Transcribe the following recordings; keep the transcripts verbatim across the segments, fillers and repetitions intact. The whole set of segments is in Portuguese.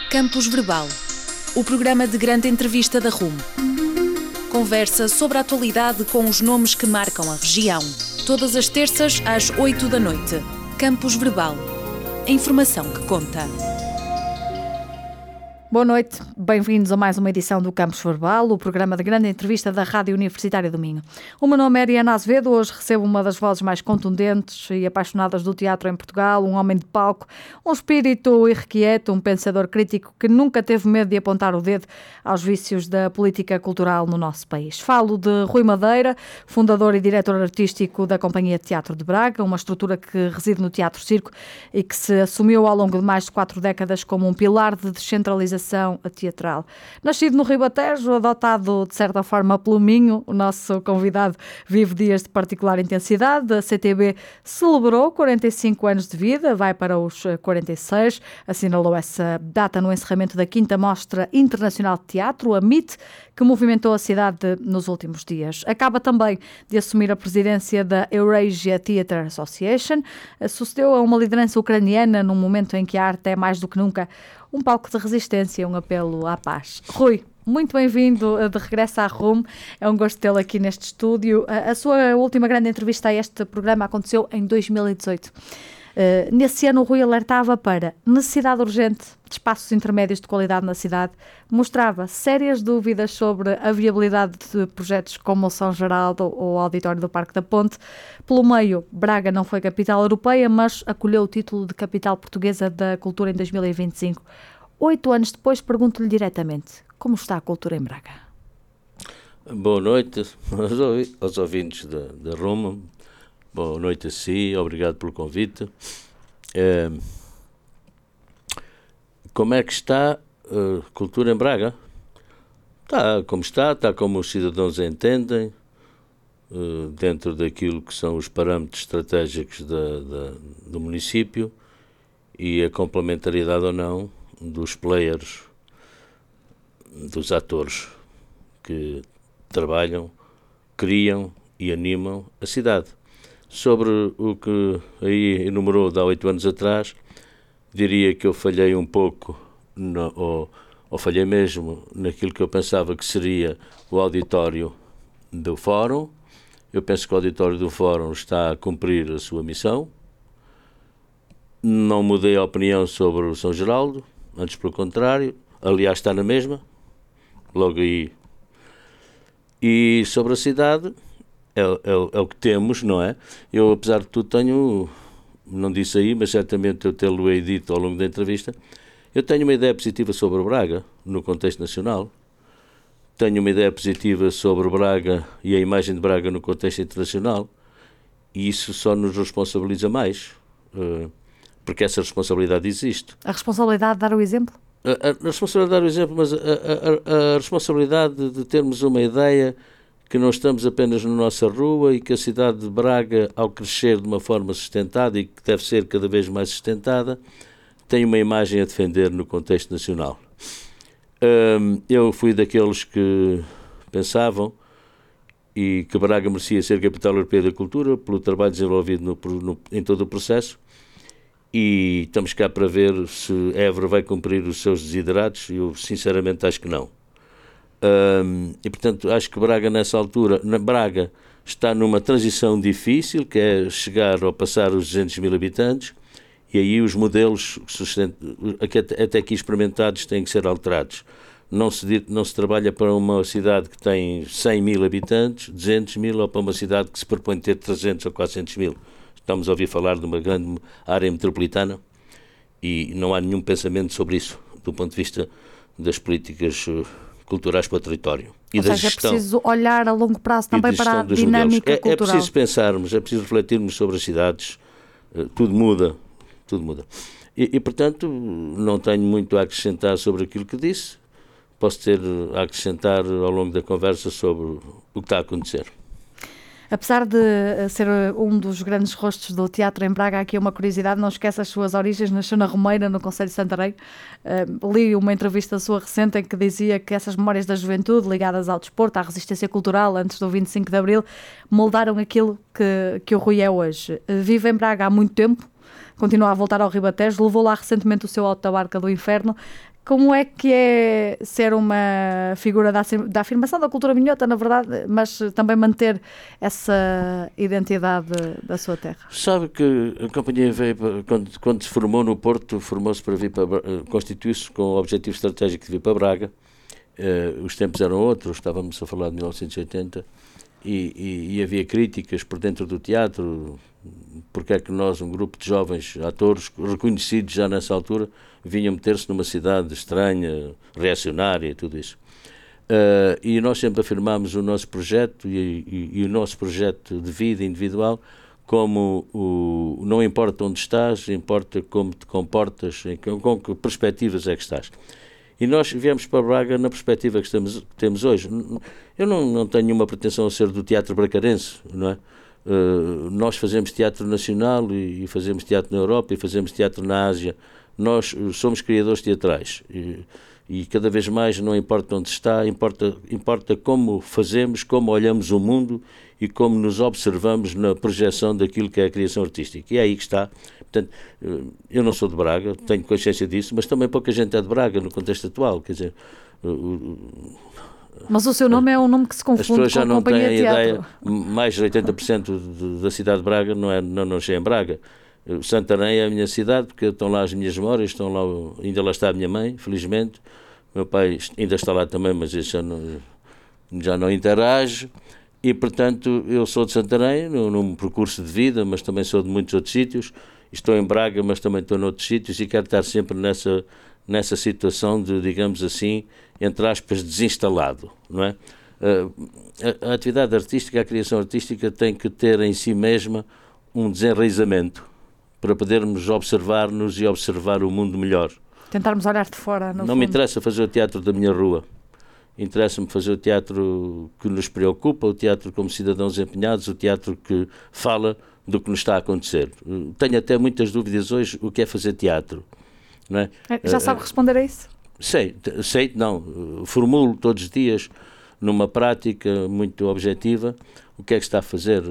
Campus Verbal, o programa de grande entrevista da R U M. Conversa sobre a atualidade com os nomes que marcam a região. Todas as terças às oito da noite. Campus Verbal. A informação que conta. Boa noite, bem-vindos a mais uma edição do Campus Verbal, o programa de grande entrevista da Rádio Universitária do Minho. O meu nome é Ariana Azevedo, hoje recebo uma das vozes mais contundentes e apaixonadas do teatro em Portugal, um homem de palco, um espírito irrequieto, um pensador crítico que nunca teve medo de apontar o dedo aos vícios da política cultural no nosso país. Falo de Rui Madeira, fundador e diretor artístico da Companhia de Teatro de Braga, uma estrutura que reside no Teatro Circo e que se assumiu ao longo de mais de quatro décadas como um pilar de descentralização teatral. Nascido no Ribatejo, adotado de certa forma pelo Minho, o nosso convidado vive dias de particular intensidade. A C T B celebrou quarenta e cinco anos de vida, vai para os quarenta e seis, assinalou essa data no encerramento da quinta Mostra Internacional de Teatro, a M I T, que movimentou a cidade nos últimos dias. Acaba também de assumir a presidência da Eurasia Theatre Association, sucedeu a uma liderança ucraniana num momento em que a arte é mais do que nunca um palco de resistência, um apelo à paz. Rui, muito bem-vindo de regresso à R U M. É um gosto tê-lo aqui neste estúdio. A sua última grande entrevista a este programa aconteceu em dois mil e dezoito. Uh, nesse ano, o Rui alertava para necessidade urgente de espaços intermédios de qualidade na cidade, mostrava sérias dúvidas sobre a viabilidade de projetos como o São Geraldo ou o Auditório do Parque da Ponte. Pelo meio, Braga não foi capital europeia, mas acolheu o título de capital portuguesa da cultura em dois mil e vinte e cinco. Oito anos depois, pergunto-lhe diretamente, como está a cultura em Braga? Boa noite aos, aos ouvintes da, da R U M. Boa noite a si, obrigado pelo convite. É, como é que está a cultura em Braga? Está como está, está como os cidadãos a entendem, dentro daquilo que são os parâmetros estratégicos da, da, do município e a complementariedade ou não dos players, dos atores que trabalham, criam e animam a cidade. Sobre o que aí enumerou de há oito anos atrás, diria que eu falhei um pouco, no, ou, ou falhei mesmo naquilo que eu pensava que seria o auditório do Fórum. Eu penso que o auditório do Fórum está a cumprir a sua missão. Não mudei a opinião sobre o São Geraldo, antes pelo contrário, aliás está na mesma, logo aí. E sobre a cidade... É, é, é o que temos, não é? Eu, apesar de tudo, tenho, não disse aí, mas certamente eu tê-lo dito ao longo da entrevista, eu tenho uma ideia positiva sobre Braga, no contexto nacional, tenho uma ideia positiva sobre Braga e a imagem de Braga no contexto internacional, e isso só nos responsabiliza mais, porque essa responsabilidade existe. A responsabilidade de dar o exemplo? A, a, a responsabilidade de dar o exemplo, mas a, a, a responsabilidade de termos uma ideia que não estamos apenas na nossa rua e que a cidade de Braga, ao crescer de uma forma sustentada e que deve ser cada vez mais sustentada, tem uma imagem a defender no contexto nacional. Um, eu fui daqueles que pensavam e que Braga merecia ser capital europeia da cultura pelo trabalho desenvolvido no, no, em todo o processo, e estamos cá para ver se Évora vai cumprir os seus desiderados. Eu sinceramente acho que não. Um, e portanto acho que Braga nessa altura, na Braga está numa transição difícil, que é chegar ou passar os duzentos mil habitantes, e aí os modelos até aqui experimentados têm que ser alterados. Não se, não se trabalha para uma cidade que tem cem mil habitantes, duzentos mil, ou para uma cidade que se propõe ter trezentos ou quatrocentos mil. Estamos a ouvir falar de uma grande área metropolitana e não há nenhum pensamento sobre isso do ponto de vista das políticas culturais para o território. E Ou da seja, gestão, é preciso olhar a longo prazo também para a dinâmica é, cultural. É preciso pensarmos, é preciso refletirmos sobre as cidades, tudo muda, tudo muda. E, e, portanto, não tenho muito a acrescentar sobre aquilo que disse, posso ter a acrescentar ao longo da conversa sobre o que está a acontecer. Apesar de ser um dos grandes rostos do teatro em Braga, aqui uma curiosidade, não esquece as suas origens, nasceu na Romeira, no Concelho de Santarém. Uh, li uma entrevista sua recente em que dizia que essas memórias da juventude ligadas ao desporto, à resistência cultural antes do vinte e cinco de Abril, moldaram aquilo que, que o Rui é hoje. Uh, vive em Braga há muito tempo, continua a voltar ao Ribatejo, levou lá recentemente o seu Auto da Barca do Inferno. Como é que é ser uma figura da, da afirmação da cultura minhota, na verdade, mas também manter essa identidade da sua terra? Sabe que a companhia veio, quando, quando se formou no Porto, formou-se para vir para, constituiu-se com o objetivo estratégico de vir para Braga. Uh, os tempos eram outros, estávamos a falar de mil novecentos e oitenta, e, e, e havia críticas por dentro do teatro, porque é que nós, um grupo de jovens atores, reconhecidos já nessa altura, vinham meter-se numa cidade estranha, reacionária e tudo isso. Uh, e nós sempre afirmámos o nosso projeto e, e, e o nosso projeto de vida individual como o, não importa onde estás, importa como te comportas, com, com que perspectivas é que estás. E nós viemos para Braga na perspectiva que, estamos, que temos hoje. Eu não, não tenho nenhuma pretensão a ser do teatro bracarense, não é? Uh, nós fazemos teatro nacional e, e fazemos teatro na Europa e fazemos teatro na Ásia. Nós uh, somos criadores teatrais e, e cada vez mais não importa onde se está, importa, importa como fazemos, como olhamos o mundo e como nos observamos na projeção daquilo que é a criação artística. E é aí que está. Portanto, eu não sou de Braga, tenho consciência disso, mas também pouca gente é de Braga no contexto atual, quer dizer... Mas o seu nome é um nome que se confunde com a já não companhia têm de teatro. Ideia, mais de oitenta por cento de, da cidade de Braga não, é, não nasceu em Braga. Santarém é a minha cidade, porque estão lá as minhas memórias, estão lá, ainda lá está a minha mãe, felizmente. Meu pai ainda está lá também, mas isso já não, já não interage. E, portanto, eu sou de Santarém, num, num percurso de vida, mas também sou de muitos outros sítios. Estou em Braga, mas também estou noutros sítios e quero estar sempre nessa, nessa situação de, digamos assim, entre aspas, desinstalado, não é? A, a atividade artística, a criação artística tem que ter em si mesma um desenraizamento para podermos observar-nos e observar o mundo melhor. Tentarmos olhar de fora, no Não fundo. me interessa fazer o teatro da minha rua. Interessa-me fazer o teatro que nos preocupa, o teatro como cidadãos empenhados, o teatro que fala do que nos está a acontecer. Tenho até muitas dúvidas hoje o que é fazer teatro. Não é? Já sabe responder a isso? Sei, sei, não. Formulo todos os dias, numa prática muito objetiva, o que é que está a fazer.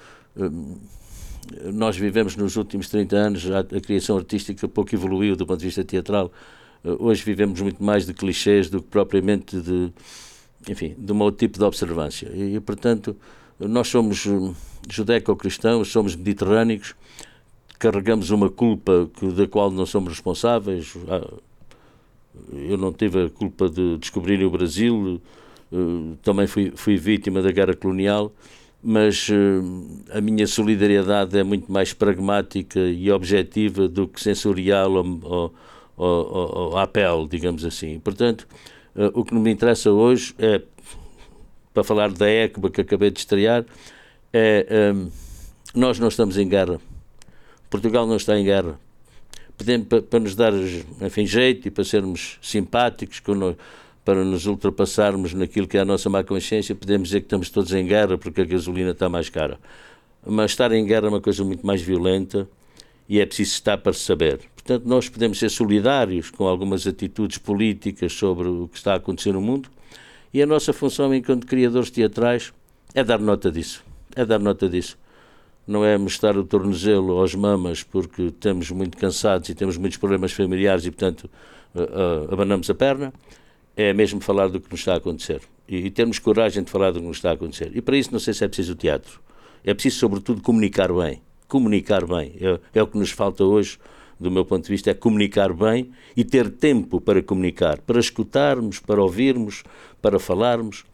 Nós vivemos nos últimos trinta anos, a, a criação artística pouco evoluiu do ponto de vista teatral. Hoje vivemos muito mais de clichês do que propriamente de, enfim, de um outro tipo de observância. E, portanto, nós somos judaico-cristãos, somos mediterrâneos, carregamos uma culpa que, da qual não somos responsáveis. Eu não tive a culpa de descobrir o Brasil, também fui, fui vítima da guerra colonial, mas a minha solidariedade é muito mais pragmática e objetiva do que sensorial ou, ou Ou, ou, ou à pele, digamos assim. Portanto, uh, o que me interessa hoje é, para falar da ECBA que acabei de estrear, é um, nós não estamos em guerra. Portugal não está em guerra. Podemos, para, para nos dar, enfim, jeito e para sermos simpáticos, nós, para nos ultrapassarmos naquilo que é a nossa má consciência, podemos dizer que estamos todos em guerra porque a gasolina está mais cara. Mas estar em guerra é uma coisa muito mais violenta e é preciso estar para saber. Portanto, nós podemos ser solidários com algumas atitudes políticas sobre o que está a acontecer no mundo e a nossa função enquanto criadores teatrais é dar nota disso. É dar nota disso. Não é mostrar o tornozelo aos mamas porque estamos muito cansados e temos muitos problemas familiares e, portanto, uh, uh, abanamos a perna. É mesmo falar do que nos está a acontecer. E, e termos coragem de falar do que nos está a acontecer. E para isso não sei se é preciso o teatro. É preciso, sobretudo, comunicar bem. Comunicar bem. É, é o que nos falta hoje, do meu ponto de vista, é comunicar bem e ter tempo para comunicar, para escutarmos, para ouvirmos, para falarmos,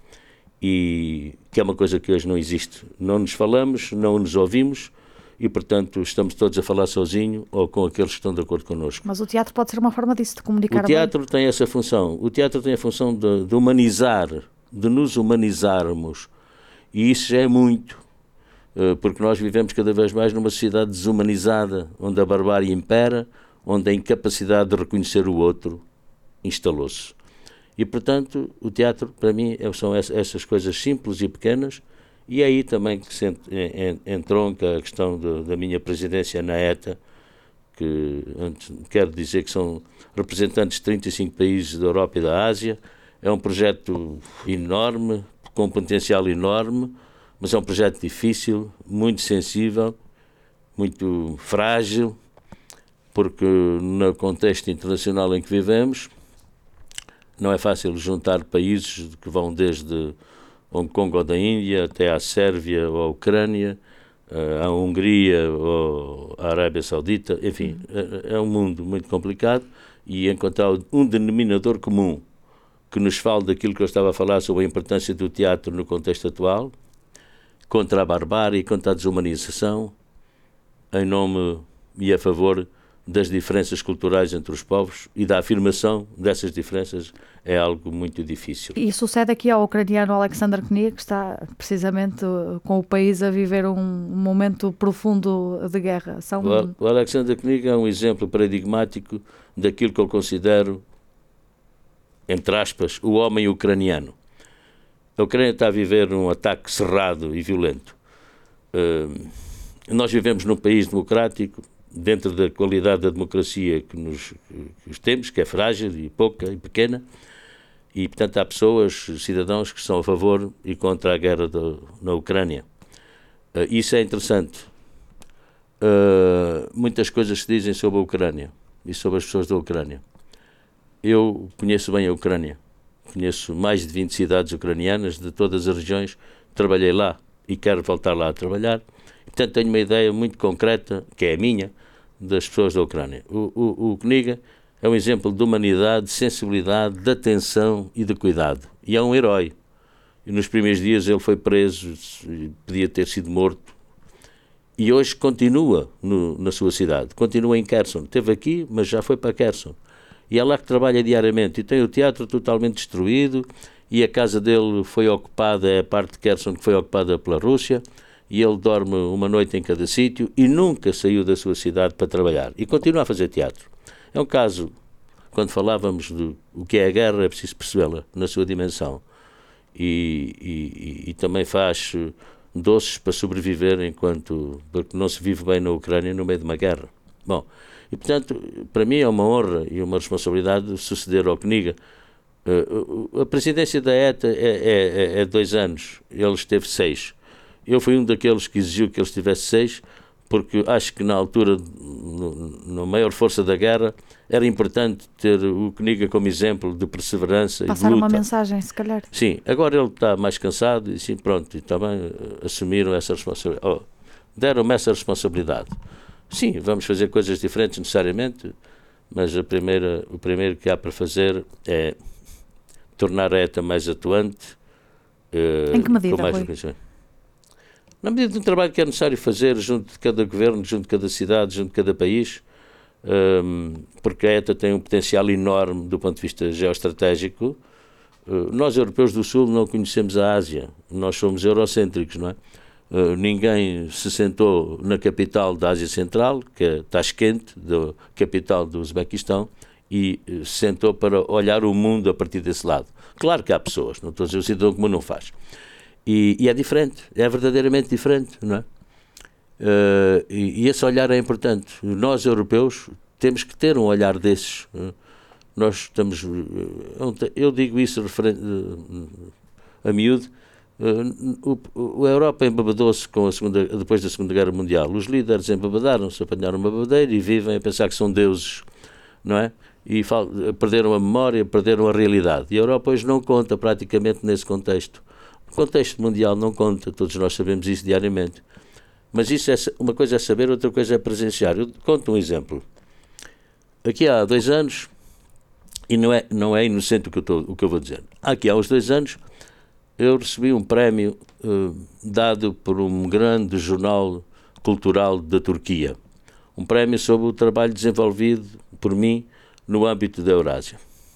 e que é uma coisa que hoje não existe. Não nos falamos, não nos ouvimos e, portanto, estamos todos a falar sozinho ou com aqueles que estão de acordo connosco. Mas o teatro pode ser uma forma disso, de comunicar bem? O teatro tem essa função. O teatro tem a função de, de humanizar, de nos humanizarmos, e isso já é muito. Porque nós vivemos cada vez mais numa sociedade desumanizada, onde a barbárie impera, onde a incapacidade de reconhecer o outro instalou-se. E, portanto, o teatro, para mim, são essas coisas simples e pequenas, e é aí também que se entronca a questão de, da minha presidência na ETA, que antes, quero dizer que são representantes de trinta e cinco países da Europa e da Ásia. É um projeto enorme, com um potencial enorme, mas é um projeto difícil, muito sensível, muito frágil, porque no contexto internacional em que vivemos, não é fácil juntar países que vão desde Hong Kong ou da Índia até à Sérvia ou à Ucrânia, à Hungria ou à Arábia Saudita, enfim, é, é um mundo muito complicado, e encontrar um denominador comum que nos fale daquilo que eu estava a falar sobre a importância do teatro no contexto atual, contra a barbárie, contra a desumanização, em nome e a favor das diferenças culturais entre os povos e da afirmação dessas diferenças, é algo muito difícil. E sucede aqui ao ucraniano Alexander Kniga, que está precisamente com o país a viver um momento profundo de guerra. São... O, o Alexander Kniga é um exemplo paradigmático daquilo que eu considero, entre aspas, o homem ucraniano. A Ucrânia está a viver um ataque cerrado e violento. Uh, nós vivemos num país democrático, dentro da qualidade da democracia que nos que temos, que é frágil e pouca e pequena, e, portanto, há pessoas, cidadãos, que são a favor e contra a guerra do, na Ucrânia. Uh, isso é interessante. Uh, muitas coisas se dizem sobre a Ucrânia e sobre as pessoas da Ucrânia. Eu conheço bem a Ucrânia. Conheço mais de vinte cidades ucranianas de todas as regiões. Trabalhei lá e quero voltar lá a trabalhar. Portanto, tenho uma ideia muito concreta, que é a minha, das pessoas da Ucrânia. O, o, o Kniga é um exemplo de humanidade, de sensibilidade, de atenção e de cuidado. E é um herói. E nos primeiros dias ele foi preso, podia ter sido morto. E hoje continua no, na sua cidade, continua em Kherson. Esteve aqui, mas já foi para Kherson. E é lá que trabalha diariamente. E tem o teatro totalmente destruído, e a casa dele foi ocupada, é a parte de Kherson que foi ocupada pela Rússia, e ele dorme uma noite em cada sítio e nunca saiu da sua cidade para trabalhar. E continua a fazer teatro. É um caso, quando falávamos do o que é a guerra, é preciso percebê-la na sua dimensão. E, e, e também faz doces para sobreviver enquanto, porque não se vive bem na Ucrânia no meio de uma guerra. Bom, e portanto, para mim é uma honra e uma responsabilidade suceder ao Kniga. Uh, a presidência da ETA é, é, é dois anos, ele esteve seis. Eu fui um daqueles que exigiu que ele estivesse seis, porque acho que na altura, no, na maior força da guerra, era importante ter o Kniga como exemplo de perseverança Passar e de luta. uma mensagem, se calhar. Sim, agora ele está mais cansado e sim, pronto, e também assumiram essa responsabilidade. Oh, deram-me essa responsabilidade. Sim, vamos fazer coisas diferentes necessariamente, mas a primeira, o primeiro que há para fazer é tornar a ETA mais atuante. Uh, em que medida, com mais Na medida de um trabalho que é necessário fazer junto de cada governo, junto de cada cidade, junto de cada país, um, porque a ETA tem um potencial enorme do ponto de vista geoestratégico. Uh, nós, europeus do Sul, não conhecemos a Ásia. Nós somos eurocêntricos, não é? Uh, ninguém se sentou na capital da Ásia Central, que é Tashkent, da capital do Uzbequistão, e uh, se sentou para olhar o mundo a partir desse lado. Claro que há pessoas, não estou a dizer o cidadão comum não faz. E, e é diferente, é verdadeiramente diferente, não é? Uh, e, e esse olhar é importante. Nós, europeus, temos que ter um olhar desses. Uh, nós estamos... Uh, eu digo isso referente, uh, a miúdo. Uh, o, a Europa embebedou-se com a segunda, depois da Segunda Guerra Mundial. Os líderes embebadaram-se, apanharam uma babadeira e vivem a pensar que são deuses, não é? E fal, perderam a memória, perderam a realidade. E a Europa hoje não conta praticamente nesse contexto. O contexto mundial não conta, todos nós sabemos isso diariamente. Mas isso é, uma coisa é saber, outra coisa é presenciar. Eu conto um exemplo. Aqui há dois anos, e não é, não é inocente o que, eu tô, o que eu vou dizer. Aqui há uns dois anos, eu recebi um prémio uh, dado por um grande jornal cultural da Turquia. Um prémio sobre o trabalho desenvolvido por mim no âmbito da Eurásia.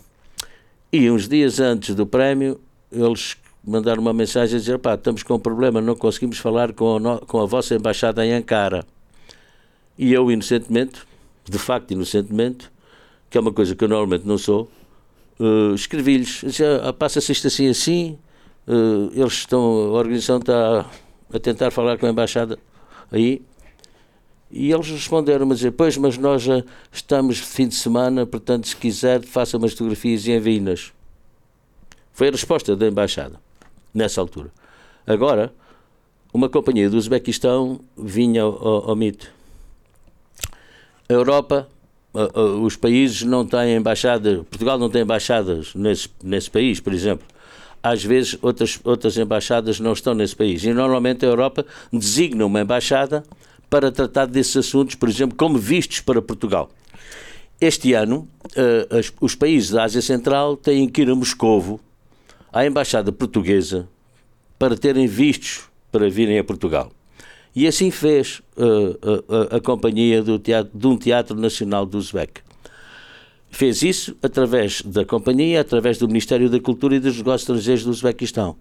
E uns dias antes do prémio, eles mandaram uma mensagem a dizer: pá, estamos com um problema, não conseguimos falar com a, no, com a vossa embaixada em Ankara. E eu, inocentemente, de facto inocentemente, que é uma coisa que eu normalmente não sou, uh, escrevi-lhes, ah, passa-se isto assim assim, uh, eles estão, a organização está a tentar falar com a embaixada aí, e eles responderam-me a dizer: pois, mas nós já estamos de fim de semana, portanto, se quiser, faça umas fotografias e envie-nas. Foi a resposta da embaixada, nessa altura. Agora, uma companhia do Uzbequistão vinha ao, ao M I T. A Europa uh, uh, os países não têm embaixada, Portugal não tem embaixadas nesse, nesse país, por exemplo. Às vezes outras, outras embaixadas não estão nesse país. E normalmente a Europa designa uma embaixada para tratar desses assuntos, por exemplo, como vistos para Portugal. Este ano, uh, as, os países da Ásia Central têm que ir a Moscovo, à embaixada portuguesa, para terem vistos para virem a Portugal. E assim fez uh, a, a, a companhia do teatro, de um Teatro Nacional do Uzbek. Fez isso através da companhia, através do Ministério da Cultura e dos Negócios Estrangeiros do Uzbequistão.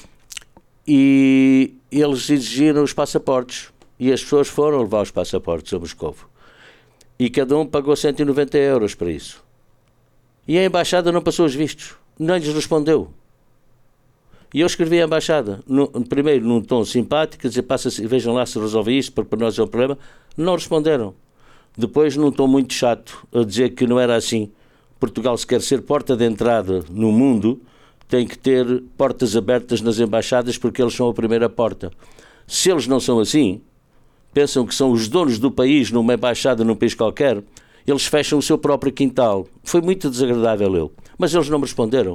E eles exigiram os passaportes. E as pessoas foram levar os passaportes a Moscovo. E cada um pagou cento e noventa euros para isso. E a embaixada não passou os vistos. Não lhes respondeu. E eu escrevi à embaixada, no, primeiro num tom simpático, dizer, passa, vejam lá se resolve isto, porque para nós é um problema. Não responderam. Depois, num tom muito chato, a dizer que não era assim. Portugal, se quer ser porta de entrada no mundo, tem que ter portas abertas nas embaixadas, porque eles são a primeira porta. Se eles não são assim, pensam que são os donos do país numa embaixada num país qualquer, eles fecham o seu próprio quintal. Foi muito desagradável eu. Mas eles não me responderam.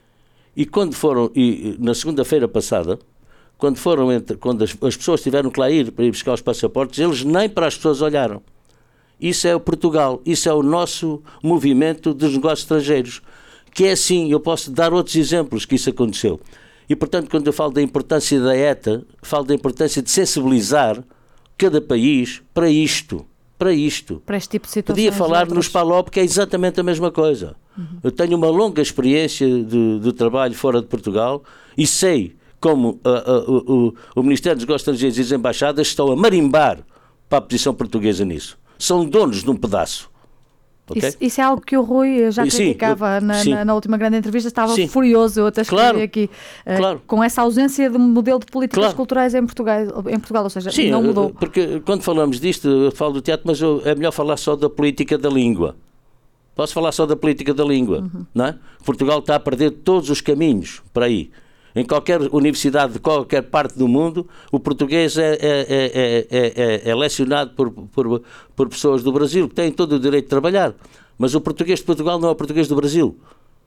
E quando foram, e na segunda-feira passada, quando foram entre, quando as, as pessoas tiveram que lá ir para ir buscar os passaportes, eles nem para as pessoas olharam. Isso é o Portugal, isso é o nosso movimento dos negócios estrangeiros, que é assim. Eu posso dar outros exemplos que isso aconteceu. E, portanto, quando eu falo da importância da E T A, falo da importância de sensibilizar cada país para isto. Para isto. Para este tipo de situações. Podia falar nos PALOP, que é exatamente a mesma coisa. Uhum. Eu tenho uma longa experiência de, de trabalho fora de Portugal e sei como a, a, o, o Ministério dos Negócios Estrangeiros e as embaixadas estão a marimbar para a posição portuguesa nisso. São donos de um pedaço. Okay? Isso, isso é algo que o Rui já criticava sim, na, na, na última grande entrevista, estava sim. furioso, eu até escrevi claro, aqui, uh, claro. com essa ausência de modelo de políticas claro. culturais em Portugal, em Portugal, ou seja, sim, não mudou. Porque quando falamos disto, eu falo do teatro, mas eu, é melhor falar só da política da língua. Posso falar só da política da língua, uhum. não é? Portugal está a perder todos os caminhos para aí. Em qualquer universidade de qualquer parte do mundo, o português é, é, é, é, é, é lecionado por, por, por pessoas do Brasil, que têm todo o direito de trabalhar. Mas o português de Portugal não é o português do Brasil.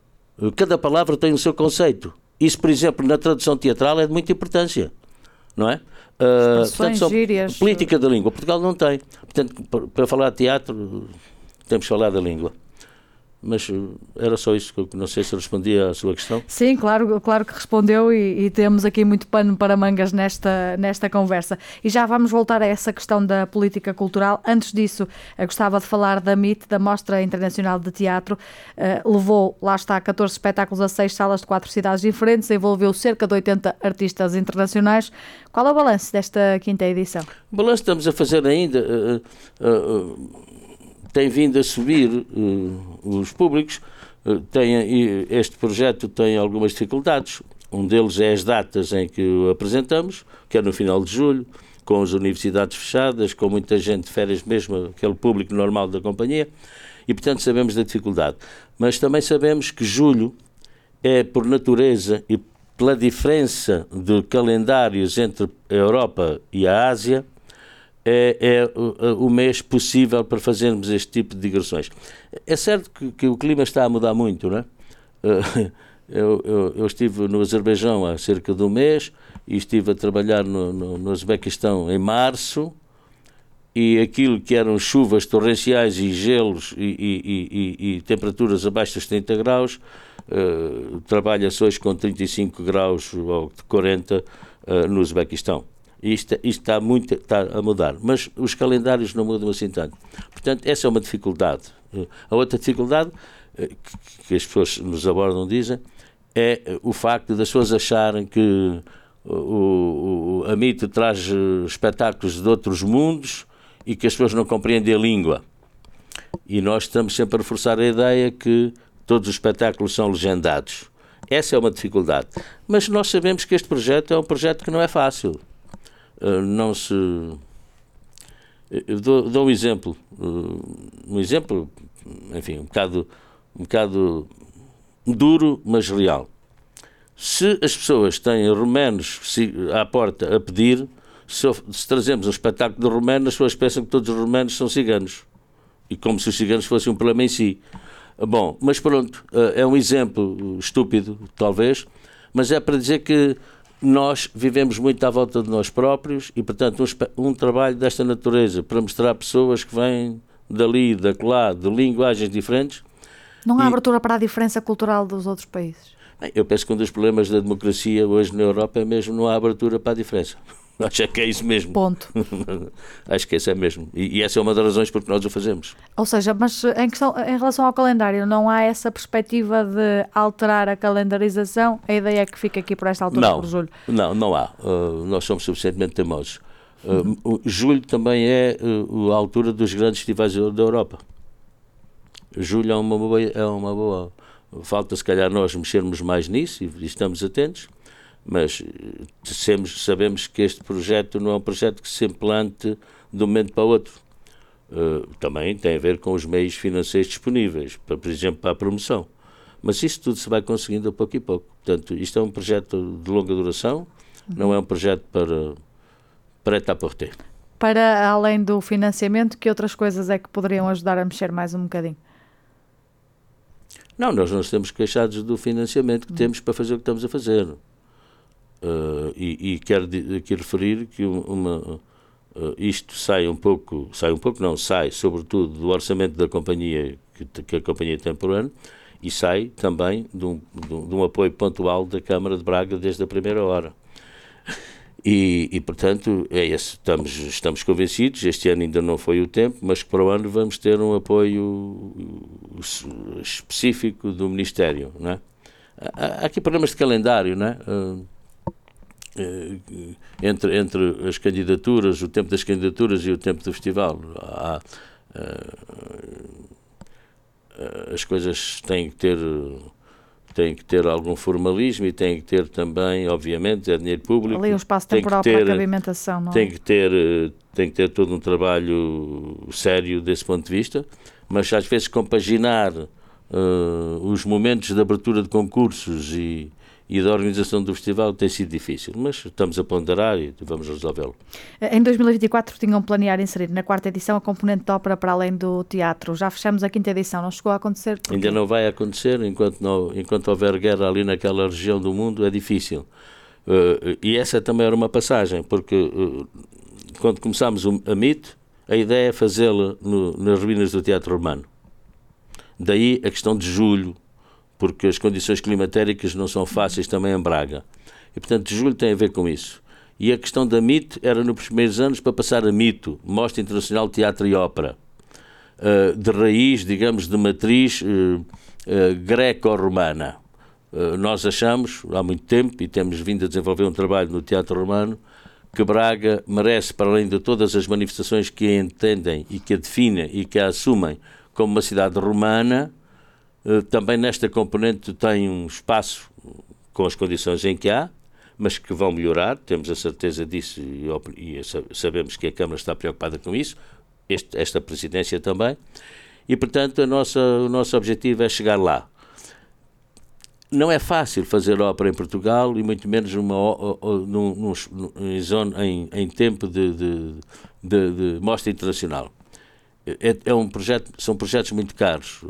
Cada palavra tem o seu conceito. Isso, por exemplo, na tradução teatral é de muita importância. Não é? Uh, portanto, são gírias. Política da língua. Portugal não tem. Portanto, para falar de teatro, temos que falar da língua. Mas era só isso, que eu não sei se respondia à sua questão. Sim, claro, claro que respondeu e, e temos aqui muito pano para mangas nesta, nesta conversa. E já vamos voltar a essa questão da política cultural. Antes disso, eu gostava de falar da M I T, da Mostra Internacional de Teatro. Uh, levou, lá está, catorze espetáculos a seis salas de quatro cidades diferentes, envolveu cerca de oitenta artistas internacionais. Qual é o balanço desta quinta edição? O balanço estamos a fazer ainda... Uh, uh, uh, tem vindo a subir uh, os públicos, uh, tem, este projeto tem algumas dificuldades. Um deles é as datas em que o apresentamos, que é no final de julho, com as universidades fechadas, com muita gente de férias mesmo, aquele público normal da companhia, e portanto sabemos da dificuldade. Mas também sabemos que julho é, por natureza e pela diferença de calendários entre a Europa e a Ásia, É, é o, o mês possível para fazermos este tipo de digressões. É certo que, que o clima está a mudar muito, não é? Eu, eu, eu estive no Azerbaijão há cerca de um mês e estive a trabalhar no, no, no Uzbequistão em março, e aquilo que eram chuvas torrenciais e gelos e, e, e, e temperaturas abaixo dos trinta graus, uh, trabalha-se hoje com trinta e cinco graus ou quarenta uh, no Uzbequistão. Isto, isto está, muito, está a mudar, mas os calendários não mudam assim tanto. Portanto, essa é uma dificuldade. A outra dificuldade que as pessoas nos abordam, dizem, é o facto das pessoas acharem que o, o, a M I T traz espetáculos de outros mundos e que as pessoas não compreendem a língua. E nós estamos sempre a reforçar a ideia que todos os espetáculos são legendados. Essa é uma dificuldade. Mas nós sabemos que este projeto é um projeto que não é fácil. Uh, não se... Eu dou, dou um exemplo. Uh, um exemplo, enfim, um bocado, um bocado duro, mas real. Se as pessoas têm romanos à porta a pedir, se, se trazemos um espetáculo de romano, as pessoas pensam que todos os romanos são ciganos. e como se os ciganos fossem um problema em si. Bom, mas pronto, é um exemplo estúpido, talvez, mas é para dizer que nós vivemos muito à volta de nós próprios e, portanto, um, um trabalho desta natureza para mostrar pessoas que vêm dali, daquela, de linguagens diferentes. Não há e, abertura para a diferença cultural dos outros países? Bem, eu penso que um dos problemas da democracia hoje na Europa é mesmo não há abertura para a diferença. Acho que é isso mesmo. Ponto. Acho que esse é mesmo. E, e essa é uma das razões por que nós o fazemos. Ou seja, mas em, questão, em relação ao calendário, não há essa perspectiva de alterar a calendarização? A ideia é que fica aqui por esta altura, não, por julho? Não, não há. Uh, nós somos suficientemente teimosos. Uh, uhum. Julho também é uh, a altura dos grandes festivais da Europa. Julho é uma boa... É uma boa falta, se calhar, nós mexermos mais nisso e, e estamos atentos. Mas sabemos, sabemos que este projeto não é um projeto que se implante de um momento para o outro. Uh, também tem a ver com os meios financeiros disponíveis, para, por exemplo, para a promoção. Mas isso tudo se vai conseguindo a pouco e pouco. Portanto, isto é um projeto de longa duração, uhum. não é um projeto para prêt à porter. Para além do financiamento, que outras coisas é que poderiam ajudar a mexer mais um bocadinho? Não, nós não estamos queixados do financiamento que uhum. temos para fazer o que estamos a fazer. Uh, e, e quero aqui referir que uma, uh, isto sai um pouco, sai um pouco não, sai sobretudo do orçamento da companhia que, que a companhia tem por ano e sai também de um, de um, de um apoio pontual da Câmara de Braga desde a primeira hora. E, e portanto, é esse, estamos, estamos convencidos, este ano ainda não foi o tempo, mas que para o ano vamos ter um apoio específico do Ministério, não é? Há, há aqui problemas de calendário, não é? Uh, Entre, entre as candidaturas, o tempo das candidaturas e o tempo do festival. Há, uh, as coisas têm que ter têm que ter algum formalismo e têm que ter também, obviamente, é dinheiro público. Ali o espaço temporal ter, para a cabimentação, não é? Tem que ter, tem que ter todo um trabalho sério desse ponto de vista, mas às vezes compaginar uh, os momentos de abertura de concursos e e da organização do festival tem sido difícil, mas estamos a ponderar e vamos resolvê-lo. Em dois mil e vinte e quatro tinham planeado inserir na quarta edição a componente de ópera para além do teatro. Já fechamos a quinta edição, não chegou a acontecer? Porque... Ainda não vai acontecer, enquanto, não, enquanto houver guerra ali naquela região do mundo, é difícil. Uh, e essa também era uma passagem, porque uh, quando começámos a M I T, a ideia é fazê-la no, nas ruínas do Teatro Romano. Daí a questão de julho, porque as condições climatéricas não são fáceis também em Braga. E, portanto, julho tem a ver com isso. E a questão da M I T era nos primeiros anos para passar a MITO, Mostra Internacional de Teatro e Ópera, uh, de raiz, digamos, de matriz uh, uh, greco-romana. Uh, nós achamos, há muito tempo, e temos vindo a desenvolver um trabalho no Teatro Romano, que Braga merece, para além de todas as manifestações que a entendem e que a definem e que a assumem como uma cidade romana, Uh, também nesta componente tem um espaço com as condições em que há, mas que vão melhorar, temos a certeza disso e, e sabemos que a Câmara está preocupada com isso, este, esta presidência também, e portanto a nossa, o nosso objetivo é chegar lá. Não é fácil fazer ópera em Portugal e muito menos numa, num, num, em, zona, em, em tempo de, de, de, de mostra internacional. É, é um projeto, são projetos muito caros.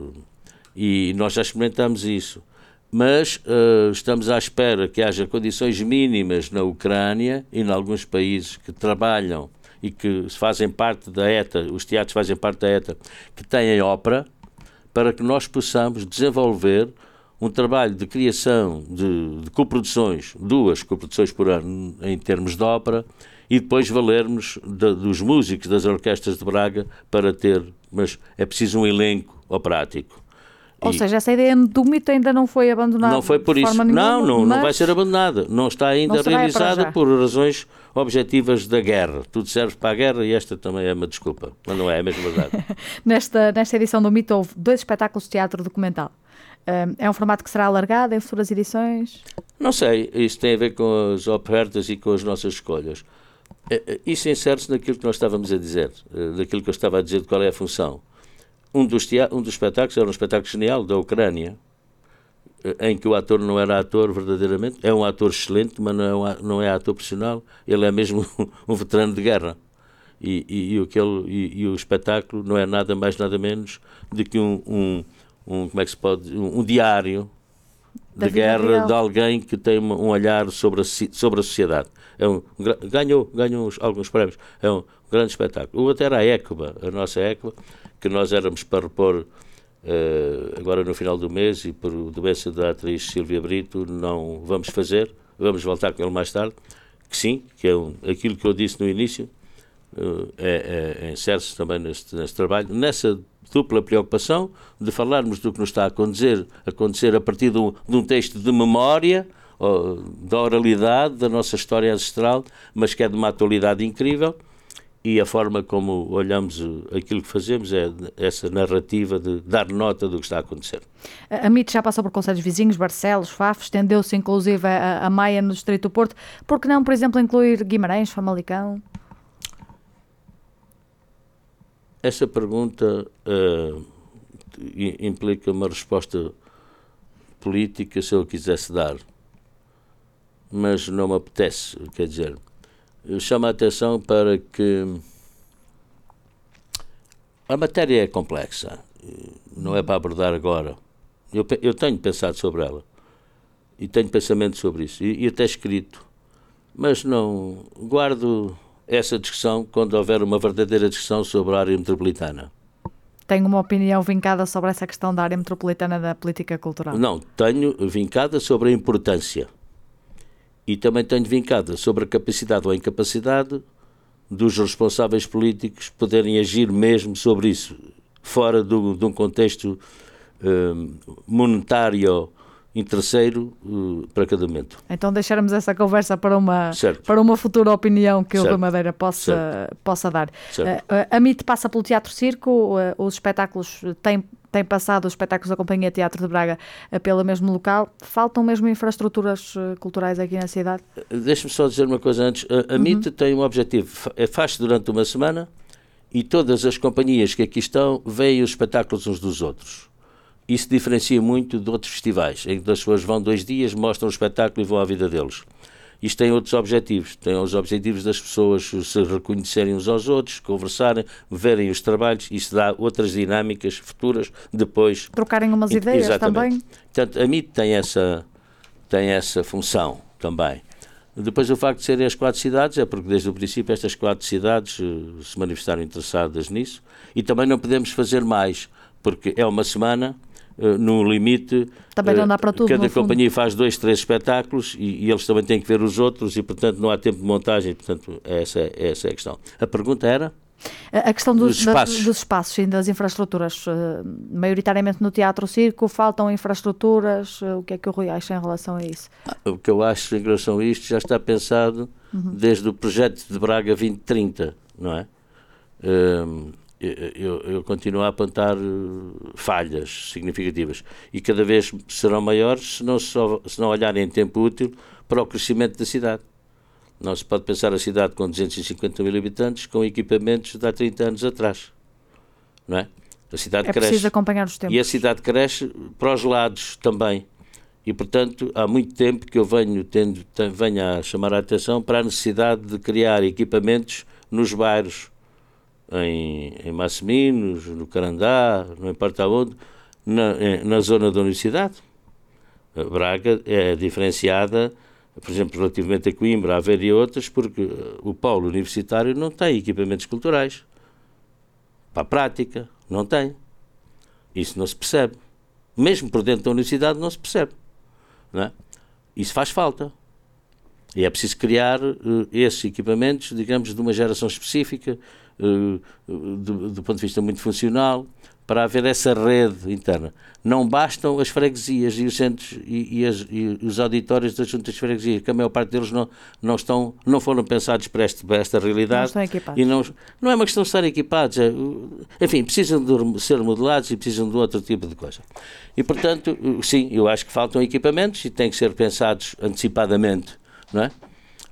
E nós já experimentamos isso, mas uh, estamos à espera que haja condições mínimas na Ucrânia e em alguns países que trabalham e que fazem parte da ETA, os teatros fazem parte da ETA, que têm ópera, para que nós possamos desenvolver um trabalho de criação de, de coproduções, duas coproduções por ano em termos de ópera, e depois valermos de, dos músicos das orquestras de Braga para ter, mas é preciso um elenco operático. Ou e seja, essa ideia do mito ainda não foi abandonada? Não foi por isso. Nenhuma, não, não, não vai ser abandonada. Não está ainda não realizada por razões objetivas da guerra. Tudo serve para a guerra e esta também é uma desculpa. Mas não é a mesma verdade. nesta, nesta edição do mito houve dois espetáculos de teatro documental. É um formato que será alargado em futuras edições? Não sei. Isso tem a ver com as ofertas e com as nossas escolhas. Isso insere-se naquilo que nós estávamos a dizer, daquilo que eu estava a dizer de qual é a função. Um dos, teatro, um dos espetáculos era um espetáculo genial da Ucrânia, em que o ator não era ator verdadeiramente, é um ator excelente, mas não é, um, não é ator profissional, ele é mesmo um veterano de guerra. e, e, e, aquele, e, e o espetáculo não é nada mais, nada menos do que um, um, um como é que se pode, um, um diário da de guerra real. De alguém que tem uma, um olhar sobre a, sobre a sociedade. É um, ganhou, ganhou uns, alguns prémios. É um grande espetáculo. O outro era a ECBA, a nossa ECBA, que nós éramos para repor uh, agora no final do mês, e por doença da atriz Silvia Brito não vamos fazer, vamos voltar com ele mais tarde, que sim, que é um, aquilo que eu disse no início, uh, é, é, é insere-se também neste, neste trabalho, nessa dupla preocupação de falarmos do que nos está a acontecer, acontecer a partir de um, de um texto de memória, ou, da oralidade, da nossa história ancestral, mas que é de uma atualidade incrível, e a forma como olhamos aquilo que fazemos é essa narrativa de dar nota do que está a acontecer. A M I T já passou por concelhos vizinhos, Barcelos, Faf, estendeu-se inclusive a, a Maia no Distrito do Porto. Por que não, por exemplo, incluir Guimarães, Famalicão? Essa pergunta uh, implica uma resposta política se eu quisesse dar, mas não me apetece, quer dizer, eu chamo a atenção para que a matéria é complexa, não é para abordar agora. Eu, eu tenho pensado sobre ela e tenho pensamento sobre isso e, e até escrito, mas não guardo essa discussão quando houver uma verdadeira discussão sobre a área metropolitana. Tem uma opinião vincada sobre essa questão da área metropolitana da política cultural? Não, tenho vincada sobre a importância e também tenho vincada sobre a capacidade ou a incapacidade dos responsáveis políticos poderem agir mesmo sobre isso, fora do, de um contexto um, monetário interesseiro uh, para cada momento. Então deixarmos essa conversa para uma, para uma futura opinião que certo. O Rui Madeira possa, possa dar. Uh, a M I T passa pelo Teatro Circo, uh, os espetáculos têm, têm passado, os espetáculos da Companhia Teatro de Braga uh, pelo mesmo local. Faltam mesmo infraestruturas uh, culturais aqui na cidade? Uh, Deixe-me só dizer uma coisa antes. A, a uhum. M I T tem um objetivo, faz-se durante uma semana e todas as companhias que aqui estão veem os espetáculos uns dos outros. Isso diferencia muito de outros festivais, em que as pessoas vão dois dias, mostram o espetáculo e vão à vida deles. Isto tem outros objetivos. Tem os objetivos das pessoas se reconhecerem uns aos outros, conversarem, verem os trabalhos. Isso dá outras dinâmicas futuras depois. Trocarem umas ideias exatamente. Também. Portanto, a M I T tem essa, tem essa função também. Depois, o facto de serem as quatro cidades é porque, desde o princípio, estas quatro cidades uh, se manifestaram interessadas nisso. E também não podemos fazer mais, porque é uma semana... Uh, no limite, também não dá para tudo, cada companhia faz dois, três espetáculos e, e eles também têm que ver os outros e, portanto, não há tempo de montagem. Portanto, essa, essa é a questão. A pergunta era? A questão dos, dos espaços, da, dos espaços e das infraestruturas. Uh, maioritariamente no Teatro Circo, faltam infraestruturas. Uh, o que é que o Rui acha em relação a isso? Ah, o que eu acho em relação a isto já está pensado uhum. desde o projeto de Braga vinte trinta, não é? Uh, Eu, eu continuo a apontar falhas significativas e cada vez serão maiores se não, só, se não olharem em tempo útil para o crescimento da cidade. Não se pode pensar a cidade com duzentos e cinquenta mil habitantes com equipamentos de há trinta anos atrás, não é? A cidade é cresce. Preciso acompanhar os tempos. E a cidade cresce para os lados também. E, portanto, há muito tempo que eu venho, tendo, venho a chamar a atenção para a necessidade de criar equipamentos nos bairros, em, em Masseminos, no Carandá, não importa onde, na, na zona da universidade. A Braga é diferenciada, por exemplo, relativamente a Coimbra, a Aveiro e outras, porque o polo universitário não tem equipamentos culturais. Para a prática, não tem. Isso não se percebe. Mesmo por dentro da universidade não se percebe. Não é? Isso faz falta. E é preciso criar uh, esses equipamentos, digamos, de uma geração específica, uh, do, do ponto de vista muito funcional, para haver essa rede interna. Não bastam as freguesias e os centros e, e, as, e os auditórios das juntas de freguesias, que a maior parte deles não, não, estão, não foram pensados para, este, para esta realidade. Não estão equipados. E não, não é uma questão de estar equipados. É, enfim, precisam de ser modelados e precisam de outro tipo de coisa. E, portanto, sim, eu acho que faltam equipamentos e têm que ser pensados antecipadamente. Não é?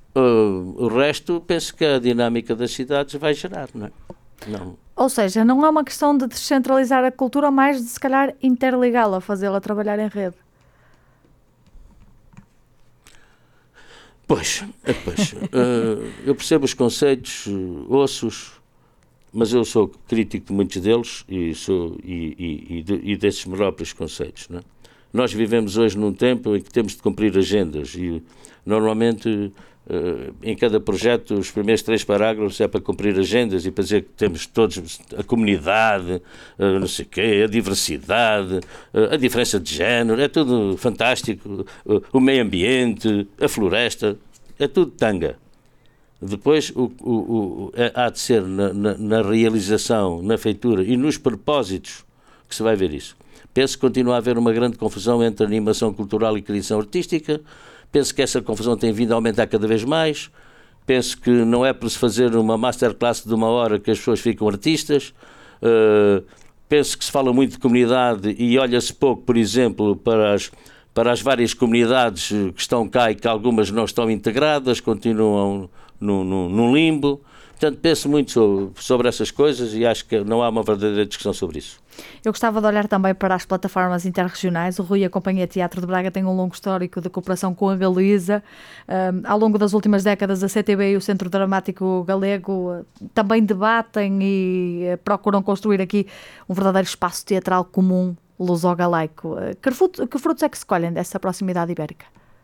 Uh, o resto, penso que a dinâmica das cidades vai gerar, não é? Não. Ou seja, não é uma questão de descentralizar a cultura, mas de, se calhar, interligá-la, fazê-la trabalhar em rede. Pois, pois uh, eu percebo os conceitos, uh, ouço-os, mas eu sou crítico de muitos deles e, sou, e, e, e, de, e desses próprios conceitos. Não é? Nós vivemos hoje num tempo em que temos de cumprir agendas e normalmente uh, em cada projeto os primeiros três parágrafos é para cumprir agendas e para dizer que temos todos a comunidade, uh, não sei o quê, a diversidade, uh, a diferença de género, é tudo fantástico, uh, o meio ambiente, a floresta, é tudo tanga. Depois o, o, o, há de ser na, na, na realização, na feitura e nos propósitos que se vai ver isso. Penso que continua a haver uma grande confusão entre animação cultural e criação artística. Penso que essa confusão tem vindo a aumentar cada vez mais. Penso que não é por se fazer uma masterclass de uma hora que as pessoas ficam artistas. Uh, penso que se fala muito de comunidade e olha-se pouco, por exemplo, para as, para as várias comunidades que estão cá e que algumas não estão integradas, continuam no, no, no limbo. Portanto, penso muito sobre, sobre essas coisas e acho que não há uma verdadeira discussão sobre isso. Eu gostava de olhar também para as plataformas interregionais. O Rui e a Companhia Teatro de Braga têm um longo histórico de cooperação com a Galiza. Um, ao longo das últimas décadas, a C T B e o Centro Dramático Galego também debatem e procuram construir aqui um verdadeiro espaço teatral comum luso-galaico. Que frutos, que frutos é que se colhem dessa proximidade ibérica?